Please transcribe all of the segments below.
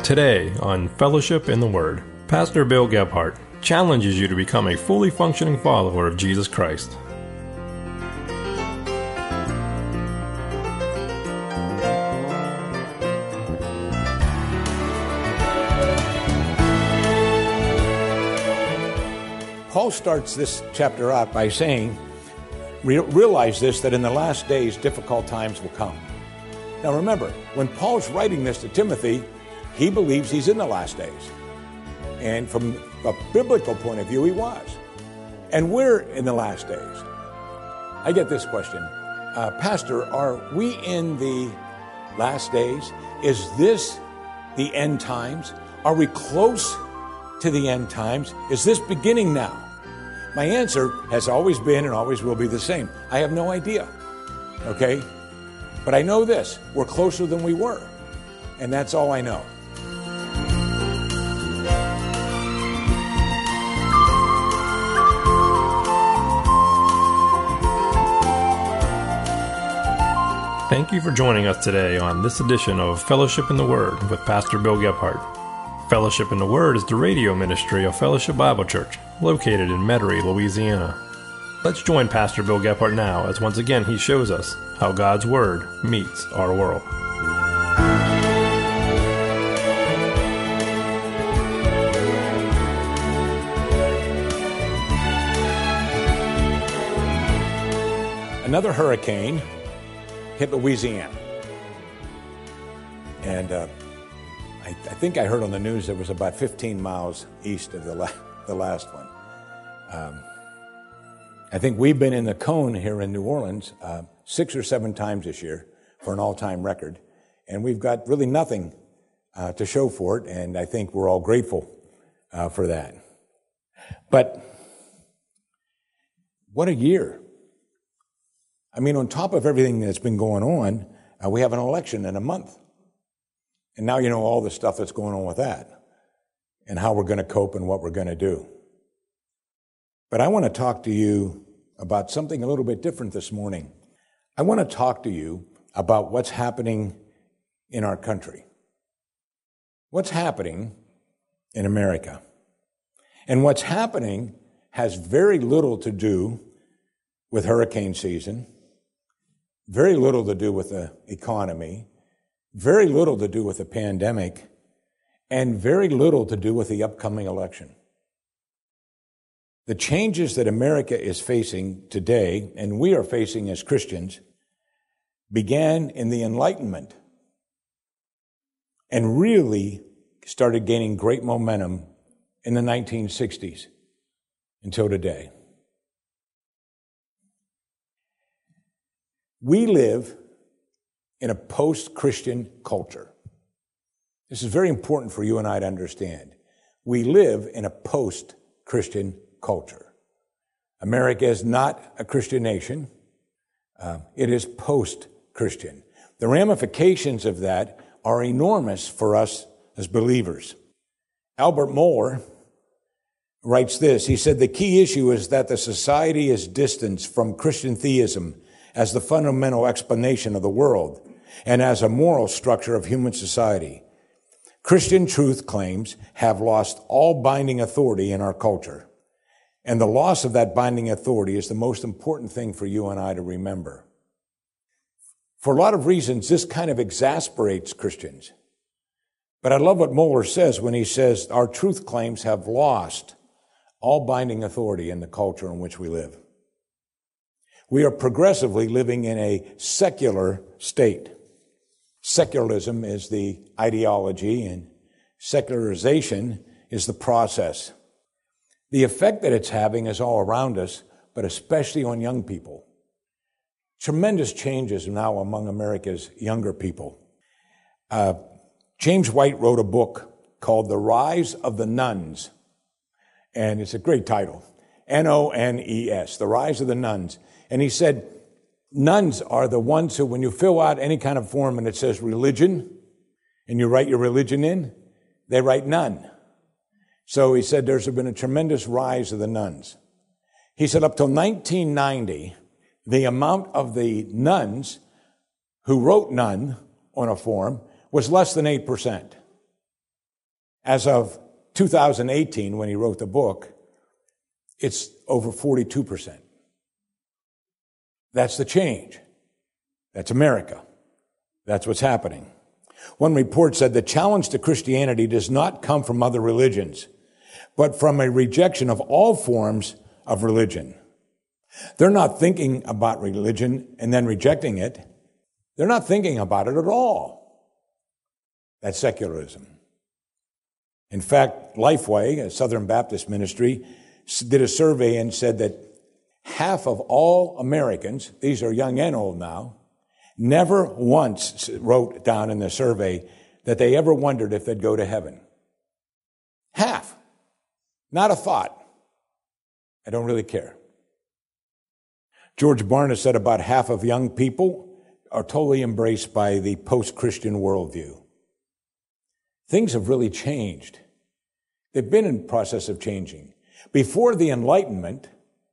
Today on Fellowship in the Word, Pastor Bill Gebhardt challenges you to become a fully functioning follower of Jesus Christ. Paul starts this chapter out by saying, realize this, that in the last days difficult times will come. Now remember, when Paul's writing this to Timothy, he believes he's in the last days. And from a biblical point of view, he was. And we're in the last days. I get this question, Pastor, are we in the last days? Is this the end times? Are we close to the end times? Is this beginning now? My answer has always been and always will be the same. I have no idea, okay? But I know this, we're closer than we were, and that's all I know. Thank you for joining us today on this edition of Fellowship in the Word with Pastor Bill Gebhardt. Fellowship in the Word is the radio ministry of Fellowship Bible Church, located in Metairie, Louisiana. Let's join Pastor Bill Gebhardt now as once again he shows us how God's Word meets our world. Another hurricane hit Louisiana. And I think I heard on the news it was about 15 miles east of the last one. I think we've been in the cone here in New Orleans 6 or 7 times this year for an all-time record. And we've got really nothing to show for it, and I think we're all grateful for that. But what a year. I mean, on top of everything that's been going on, we have an election in a month. And now you know all the stuff that's going on with that and how we're going to cope and what we're going to do. But I want to talk to you about something a little bit different this morning. I want to talk to you about what's happening in our country. What's happening in America? And what's happening has very little to do with hurricane season, very little to do with the economy, very little to do with the pandemic, and very little to do with the upcoming election. The changes that America is facing today, and we are facing as Christians, began in the Enlightenment and really started gaining great momentum in the 1960s until today. We live in a post-Christian culture. This is very important for you and I to understand. We live in a post-Christian culture. America is not a Christian nation. It is post-Christian. The ramifications of that are enormous for us as believers. Albert Mohler writes this. He said, the key issue is that the society is distanced from Christian theism as the fundamental explanation of the world and as a moral structure of human society. Christian truth claims have lost all binding authority in our culture. And the loss of that binding authority is the most important thing for you and I to remember. For a lot of reasons, this kind of exasperates Christians. But I love what Mohler says when he says our truth claims have lost all binding authority in the culture in which we live. We are progressively living in a secular state. Secularism is the ideology and secularization is the process. The effect that it's having is all around us, but especially on young people. Tremendous changes now among America's younger people. James White wrote a book called The Rise of the Nones, and it's a great title, N-O-N-E-S, The Rise of the Nones. And he said, nuns are the ones who, when you fill out any kind of form and it says religion, and you write your religion in, they write none. So he said there's been a tremendous rise of the nuns. He said up till 1990, the amount of the nuns who wrote none on a form was less than 8%. As of 2018, when he wrote the book, it's over 42%. That's the change. That's America. That's what's happening. One report said the challenge to Christianity does not come from other religions, but from a rejection of all forms of religion. They're not thinking about religion and then rejecting it. They're not thinking about it at all. That's secularism. In fact, Lifeway, a Southern Baptist ministry, did a survey and said that half of all Americans, these are young and old now, never once wrote down in the survey that they ever wondered if they'd go to heaven. Half. Not a thought. I don't really care. George Barna said about half of young people are totally embraced by the post-Christian worldview. Things have really changed. They've been in process of changing. Before the Enlightenment,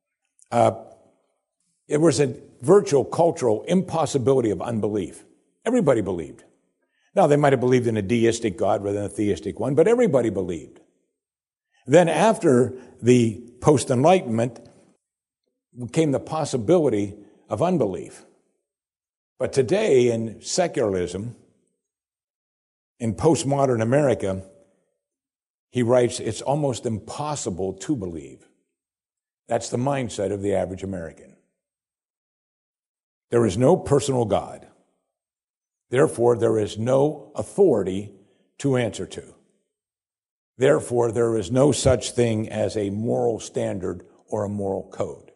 it was a virtual cultural impossibility of unbelief. Everybody believed. Now, they might have believed in a deistic God rather than a theistic one, but everybody believed. Then after the post-Enlightenment came the possibility of unbelief. But today in secularism, in postmodern America, he writes, it's almost impossible to believe. That's the mindset of the average American. There is no personal God. Therefore, there is no authority to answer to. Therefore, there is no such thing as a moral standard or a moral code.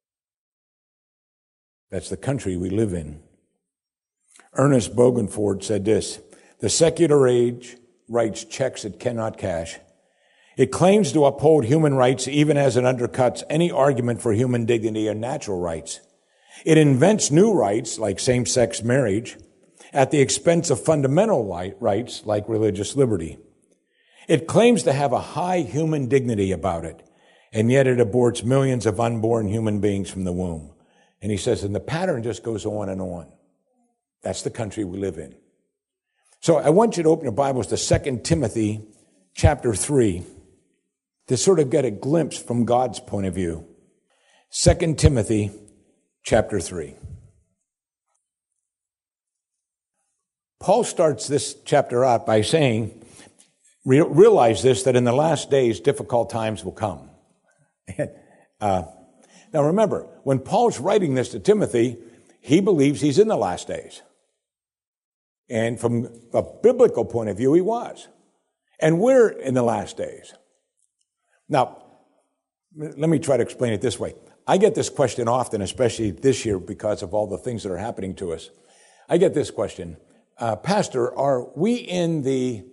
That's the country we live in. Ernest Bogenford said this, the secular age writes checks it cannot cash. It claims to uphold human rights even as it undercuts any argument for human dignity and natural rights. It invents new rights like same-sex marriage at the expense of fundamental rights like religious liberty. It claims to have a high human dignity about it, and yet it aborts millions of unborn human beings from the womb. And he says, and the pattern just goes on and on. That's the country we live in. So I want you to open your Bibles to 2 Timothy chapter 3 to sort of get a glimpse from God's point of view. 2 Timothy chapter 3. Paul starts this chapter out by saying, realize this, that in the last days, difficult times will come. Now remember, when Paul's writing this to Timothy, he believes he's in the last days. And from a biblical point of view, he was. And we're in the last days. Now, let me try to explain it this way. I get this question often, especially this year because of all the things that are happening to us. I get this question, Pastor, are we in the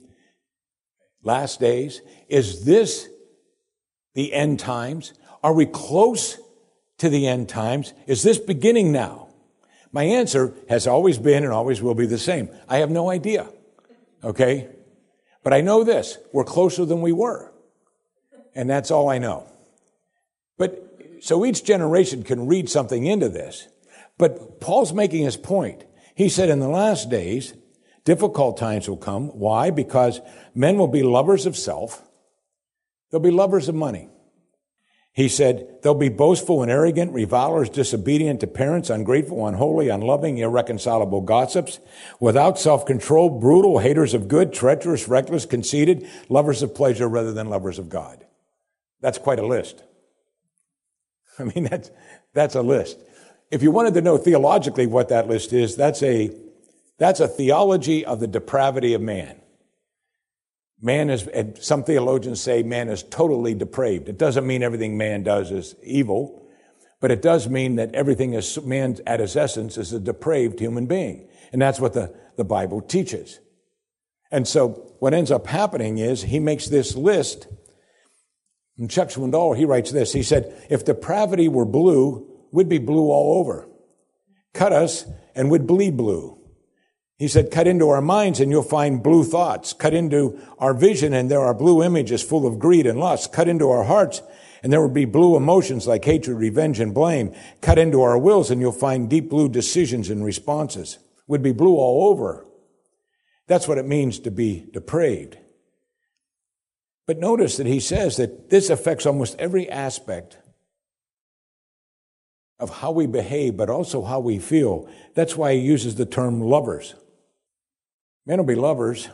last days? Is this the end times? Are we close to the end times? Is this beginning now? My answer has always been and always will be the same. I have no idea. Okay? But I know this. We're closer than we were. And that's all I know. But so each generation can read something into this. But Paul's making his point. He said in the last days, difficult times will come. Why? Because men will be lovers of self. They'll be lovers of money. He said, they'll be boastful and arrogant, revilers, disobedient to parents, ungrateful, unholy, unloving, irreconcilable gossips, without self-control, brutal, haters of good, treacherous, reckless, conceited, lovers of pleasure rather than lovers of God. That's quite a list. I mean, that's a list. If you wanted to know theologically what that list is, that's a theology of the depravity of man. Man is, and some theologians say man is totally depraved. It doesn't mean everything man does is evil, but it does mean that everything is, man at his essence is a depraved human being. And that's what the Bible teaches. And so what ends up happening is he makes this list. And Chuck Swindoll, he writes this. He said, if depravity were blue, we'd be blue all over. Cut us and we'd bleed blue. He said, cut into our minds and you'll find blue thoughts. Cut into our vision and there are blue images full of greed and lust. Cut into our hearts and there will be blue emotions like hatred, revenge, and blame. Cut into our wills and you'll find deep blue decisions and responses. Would be blue all over. That's what it means to be depraved. But notice that he says that this affects almost every aspect of how we behave, but also how we feel. That's why he uses the term lovers. Men will be lovers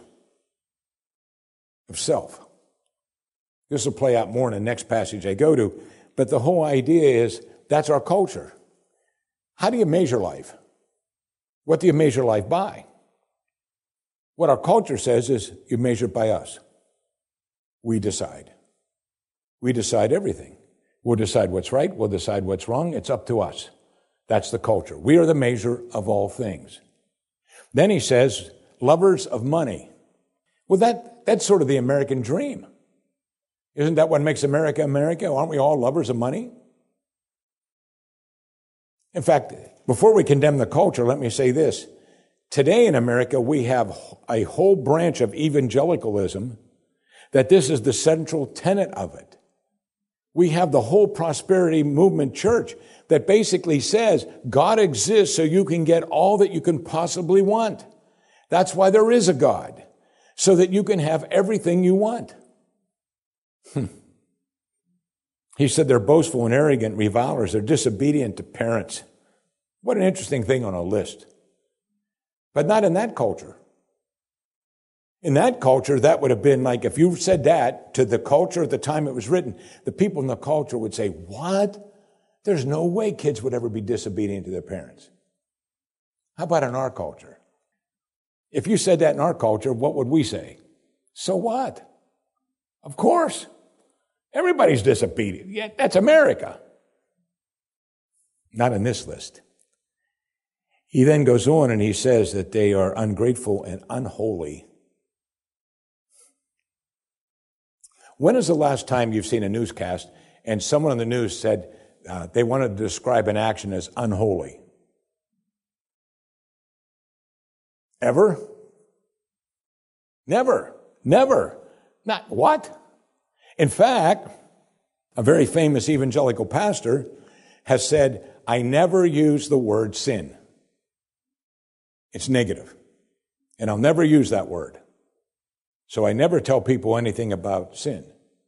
of self. This will play out more in the next passage I go to, but the whole idea is that's our culture. How do you measure life? What do you measure life by? What our culture says is you measure it by us. We decide. We decide everything. We'll decide what's right. We'll decide what's wrong. It's up to us. That's the culture. We are the measure of all things. Then he says, lovers of money. Well, that's sort of the American dream. Isn't that what makes America America? Aren't we all lovers of money? In fact, before we condemn the culture, let me say this. Today in America, we have a whole branch of evangelicalism that this is the central tenet of it. We have the whole prosperity movement church that basically says God exists so you can get all that you can possibly want. That's why there is a God, so that you can have everything you want. He said they're boastful and arrogant revilers. They're disobedient to parents. What an interesting thing on a list. But not in that culture. In that culture, that would have been like, if you said that to the culture at the time it was written, the people in the culture would say, what? There's no way kids would ever be disobedient to their parents. How about in our culture? If you said that in our culture, what would we say? So what? Of course. Everybody's disobedient. Yeah, that's America. Not in this list. He then goes on and he says that they are ungrateful and unholy. When is the last time you've seen a newscast and someone on the news said they wanted to describe an action as unholy? Ever? Never. Never. Not what? In fact, a very famous evangelical pastor has said, I never use the word sin. It's negative. And I'll never use that word. So I never tell people anything about sin.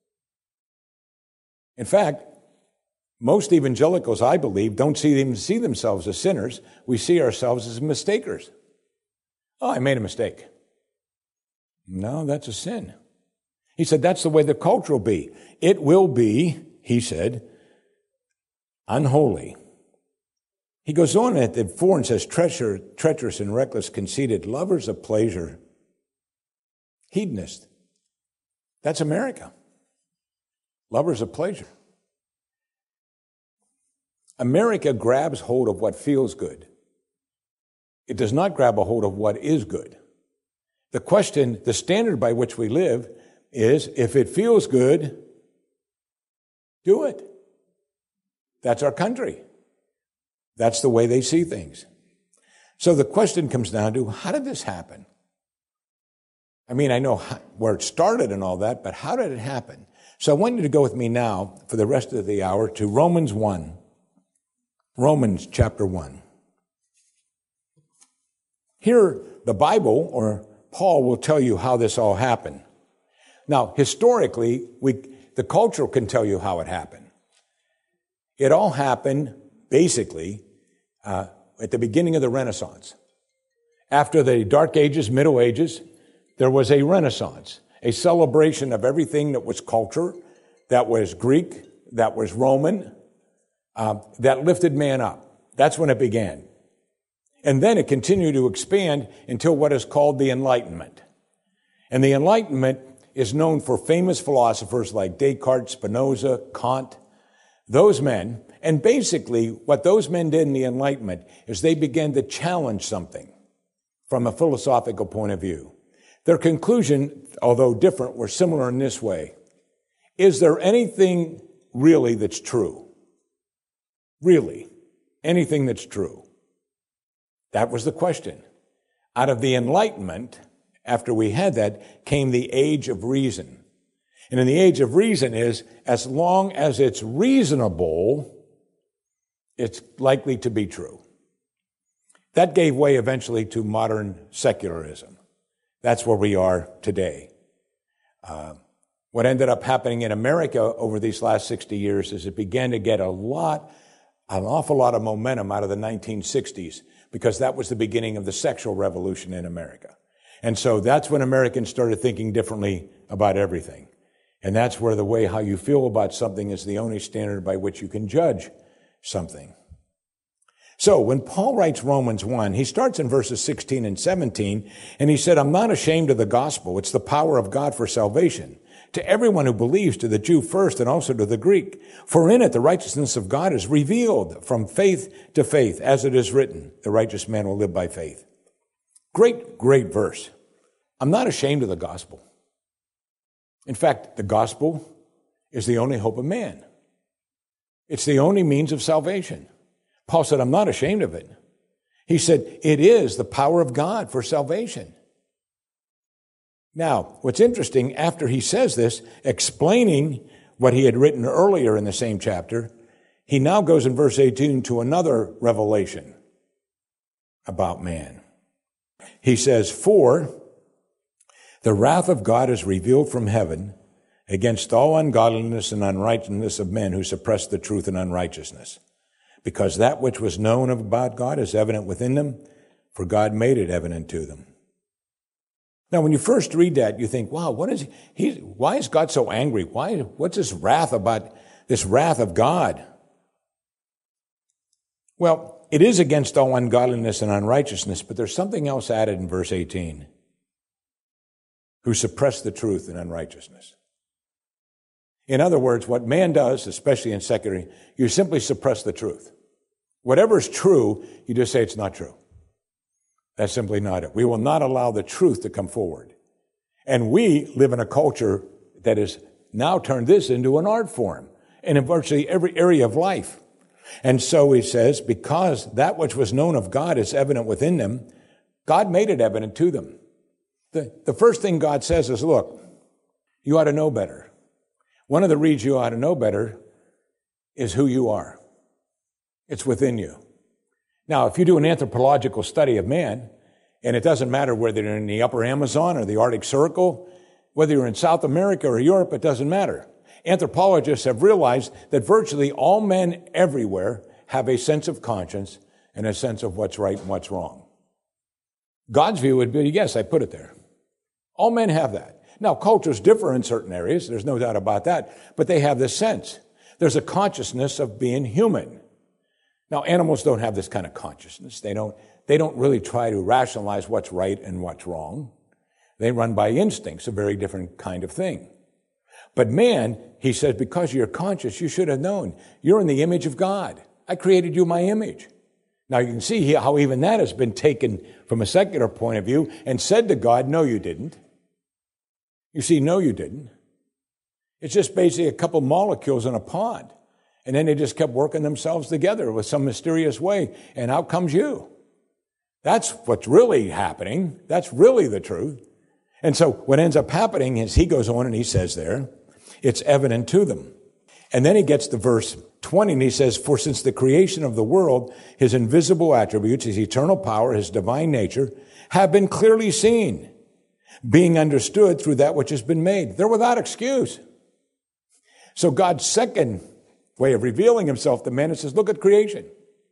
In fact, most evangelicals, I believe, don't even see themselves as sinners. We see ourselves as mistakers. Oh, I made a mistake. No, that's a sin. He said, that's the way the culture will be. It will be, he said, unholy. He goes on at the 4 and says, treacherous and reckless, conceited, lovers of pleasure, hedonist. That's America. Lovers of pleasure. America grabs hold of what feels good. It does not grab a hold of what is good. The question, the standard by which we live is, if it feels good, do it. That's our country. That's the way they see things. So the question comes down to, how did this happen? I mean, I know where it started and all that, but how did it happen? So I want you to go with me now for the rest of the hour to Romans 1. Romans chapter 1. Here, the Bible, or Paul, will tell you how this all happened. Now, historically, the culture can tell you how it happened. It all happened, basically, at the beginning of the Renaissance. After the Dark Ages, Middle Ages, there was a Renaissance, a celebration of everything that was culture, that was Greek, that was Roman, that lifted man up. That's when it began. And then it continued to expand until what is called the Enlightenment. And the Enlightenment is known for famous philosophers like Descartes, Spinoza, Kant, those men. And basically, what those men did in the Enlightenment is they began to challenge something from a philosophical point of view. Their conclusion, although different, were similar in this way. Is there anything really that's true? Really? Anything that's true? That was the question. Out of the Enlightenment, after we had that, came the age of reason. And in the age of reason is, as long as it's reasonable, it's likely to be true. That gave way eventually to modern secularism. That's where we are today. What ended up happening in America over these last 60 years is it began to get an awful lot of momentum out of the 1960s, because that was the beginning of the sexual revolution in America. And so that's when Americans started thinking differently about everything. And that's where the way how you feel about something is the only standard by which you can judge something. So when Paul writes Romans 1, he starts in verses 16 and 17, and he said, I'm not ashamed of the gospel. It's the power of God for salvation to everyone who believes, to the Jew first and also to the Greek. For in it the righteousness of God is revealed from faith to faith, as it is written, the righteous man will live by faith. Great, great verse. I'm not ashamed of the gospel. In fact, the gospel is the only hope of man. It's the only means of salvation. Paul said, I'm not ashamed of it. He said, it is the power of God for salvation. Now, what's interesting, after he says this, explaining what he had written earlier in the same chapter, he now goes in verse 18 to another revelation about man. He says, for the wrath of God is revealed from heaven against all ungodliness and unrighteousness of men who suppress the truth in unrighteousness. Because that which was known about God is evident within them, for God made it evident to them. Now, when you first read that, you think, wow, why is God so angry? What's this wrath about, this wrath of God? Well, it is against all ungodliness and unrighteousness, but there's something else added in verse 18. Who suppress the truth in unrighteousness. In other words, what man does, especially in secular, you simply suppress the truth. Whatever's true, you just say it's not true. That's simply not it. We will not allow the truth to come forward. And we live in a culture that has now turned this into an art form and in virtually every area of life. And so he says, because that which was known of God is evident within them, God made it evident to them. The first thing God says is, look, you ought to know better. One of the reasons you ought to know better is who you are. It's within you. Now, if you do an anthropological study of man, and it doesn't matter whether you're in the upper Amazon or the Arctic Circle, whether you're in South America or Europe, it doesn't matter. Anthropologists have realized that virtually all men everywhere have a sense of conscience and a sense of what's right and what's wrong. God's view would be, yes, I put it there. All men have that. Now, cultures differ in certain areas. There's no doubt about that. But they have this sense. There's a consciousness of being human. Now, animals don't have this kind of consciousness. They don't really try to rationalize what's right and what's wrong. They run by instincts, a very different kind of thing. But man, he says, because you're conscious, you should have known. You're in the image of God. I created you in my image. Now, you can see how even that has been taken from a secular point of view and said to God, no, you didn't. You see, no, you didn't. It's just basically a couple molecules in a pond. And then they just kept working themselves together with some mysterious way, and out comes you. That's what's really happening. That's really the truth. And so what ends up happening is he goes on and he says there, it's evident to them. And then he gets to verse 20 and he says, for since the creation of the world, his invisible attributes, his eternal power, his divine nature, have been clearly seen, being understood through that which has been made. They're without excuse. So God's second way of revealing himself to man, it says, look at creation.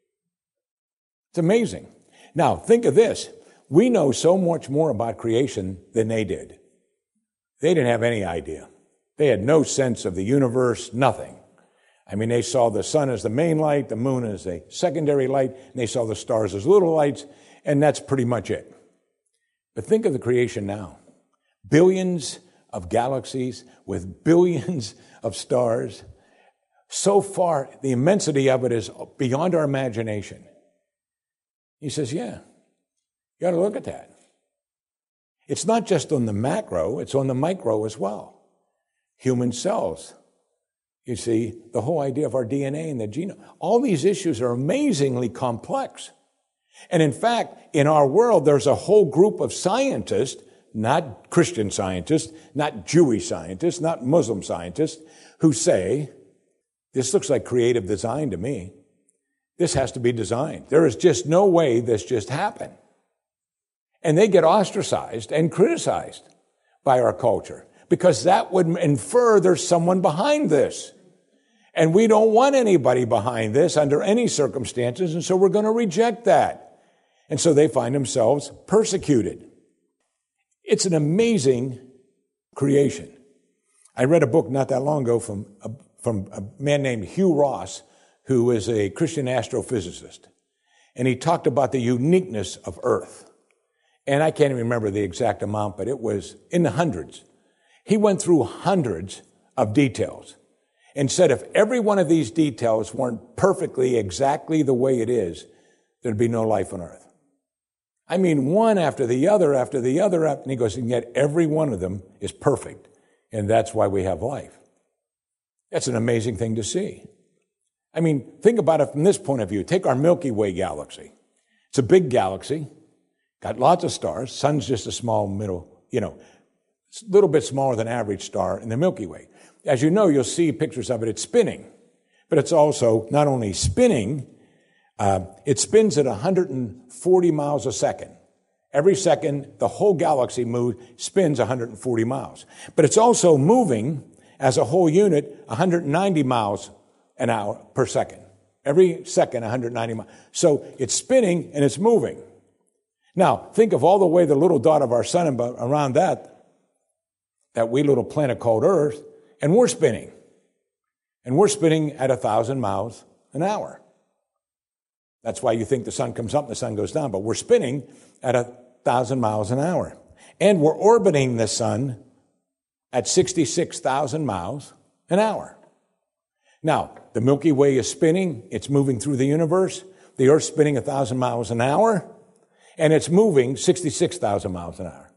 It's amazing. Now, think of this. We know so much more about creation than they did. They didn't have any idea. They had no sense of the universe, nothing. I mean, they saw the sun as the main light, the moon as a secondary light, and they saw the stars as little lights, and that's pretty much it. But think of the creation now. Billions of galaxies with billions of stars. So far, the immensity of it is beyond our imagination. He says, yeah, you got to look at that. It's not just on the macro, it's on the micro as well. Human cells. You see, the whole idea of our DNA and the genome. All these issues are amazingly complex. And in fact, in our world, there's a whole group of scientists, not Christian scientists, not Jewish scientists, not Muslim scientists, who say, this looks like creative design to me. This has to be designed. There is just no way this just happened. And they get ostracized and criticized by our culture because that would infer there's someone behind this. And we don't want anybody behind this under any circumstances, and so we're going to reject that. And so they find themselves persecuted. It's an amazing creation. I read a book not that long ago from a man named Hugh Ross, who is a Christian astrophysicist. And he talked about the uniqueness of Earth. And I can't even remember the exact amount, but it was in the hundreds. He went through hundreds of details and said if every one of these details weren't perfectly exactly the way it is, there'd be no life on Earth. I mean, one after the other, and he goes, and yet every one of them is perfect, and that's why we have life. That's an amazing thing to see. I mean, think about it from this point of view. Take our Milky Way galaxy. It's a big galaxy, got lots of stars. Sun's just a small middle, a little bit smaller than average star in the Milky Way. As you know, you'll see pictures of it. It's spinning, but it's also not only spinning, it spins at 140 miles a second. Every second, the whole galaxy spins 140 miles. But it's also moving as a whole unit 190 miles an hour per second. Every second, 190 miles. So it's spinning and it's moving. Now, think of all the way the little dot of our sun around that wee little planet called Earth, and we're spinning. And we're spinning at 1,000 miles an hour. That's why you think the sun comes up and the sun goes down, but we're spinning at 1,000 miles an hour. And we're orbiting the sun at 66,000 miles an hour. Now, the Milky Way is spinning, it's moving through the universe, the Earth's spinning 1,000 miles an hour, and it's moving 66,000 miles an hour.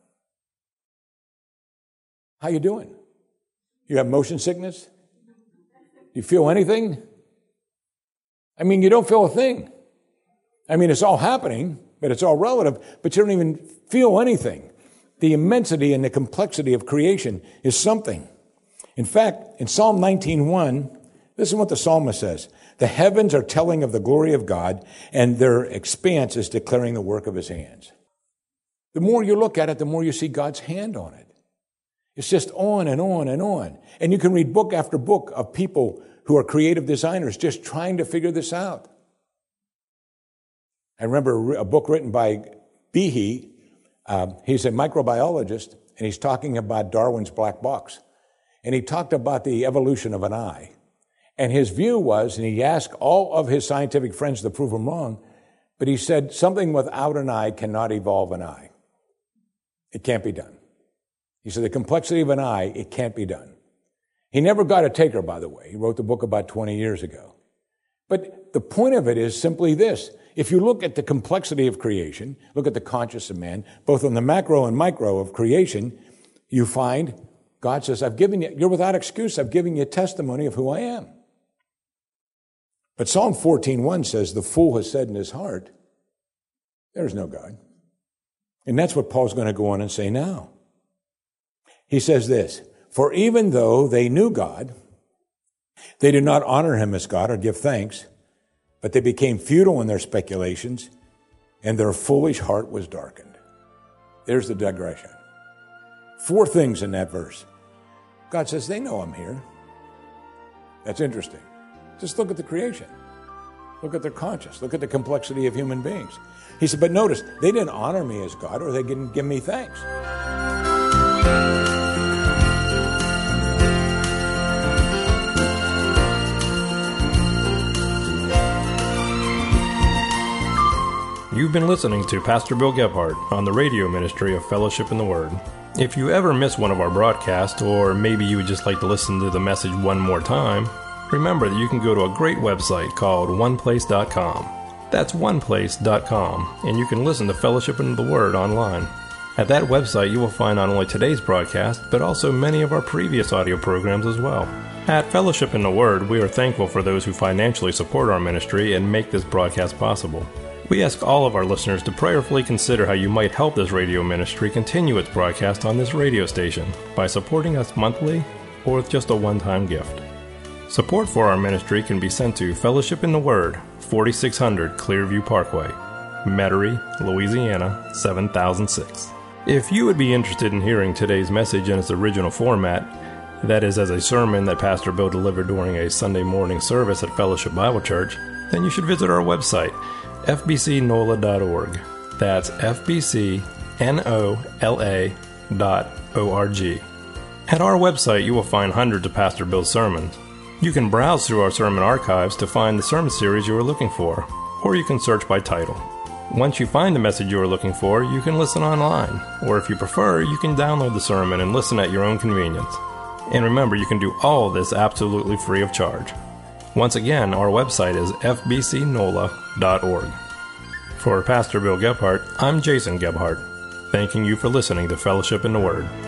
How you doing? You have motion sickness? Do you feel anything? I mean, you don't feel a thing. I mean, it's all happening, but it's all relative, but you don't even feel anything. The immensity and the complexity of creation is something. In fact, in Psalm 19:1, this is what the psalmist says. The heavens are telling of the glory of God, and their expanse is declaring the work of his hands. The more you look at it, the more you see God's hand on it. It's just on and on and on. And you can read book after book of people who are creative designers just trying to figure this out. I remember a book written by Behe. He's a microbiologist, and he's talking about Darwin's black box. And he talked about the evolution of an eye. And his view was, and he asked all of his scientific friends to prove him wrong, but he said something without an eye cannot evolve an eye. It can't be done. He said the complexity of an eye, it can't be done. He never got a taker, by the way. He wrote the book about 20 years ago. But the point of it is simply this. If you look at the complexity of creation, look at the conscience of man, both on the macro and micro of creation, you find God says, you're without excuse. I've given you testimony of who I am. But Psalm 14:1 says, the fool has said in his heart, there's no God. And that's what Paul's going to go on and say now. He says this, for even though they knew God, they did not honor him as God or give thanks, but they became futile in their speculations, and their foolish heart was darkened. There's the digression. 4 things in that verse. God says, they know I'm here. That's interesting. Just look at the creation. Look at their conscience. Look at the complexity of human beings. He said, but notice, they didn't honor me as God, or they didn't give me thanks. You've been listening to Pastor Bill Gebhardt on the radio ministry of Fellowship in the Word. If you ever miss one of our broadcasts, or maybe you would just like to listen to the message one more time, remember that you can go to a great website called oneplace.com. That's oneplace.com, and you can listen to Fellowship in the Word online. At that website, you will find not only today's broadcast, but also many of our previous audio programs as well. At Fellowship in the Word, we are thankful for those who financially support our ministry and make this broadcast possible. We ask all of our listeners to prayerfully consider how you might help this radio ministry continue its broadcast on this radio station by supporting us monthly or with just a one-time gift. Support for our ministry can be sent to Fellowship in the Word, 4600 Clearview Parkway, Metairie, Louisiana, 7006. If you would be interested in hearing today's message in its original format, that is as a sermon that Pastor Bill delivered during a Sunday morning service at Fellowship Bible Church, then you should visit our website, fbcnola.org. That's fbcnola.org. At our website, you will find hundreds of Pastor Bill's sermons. You can browse through our sermon archives to find the sermon series you are looking for, or you can search by title. Once you find the message you are looking for, you can listen online, or if you prefer, you can download the sermon and listen at your own convenience. And remember, you can do all this absolutely free of charge. Once again, our website is fbcnola.org. For Pastor Bill Gebhardt, I'm Jason Gebhardt, thanking you for listening to Fellowship in the Word.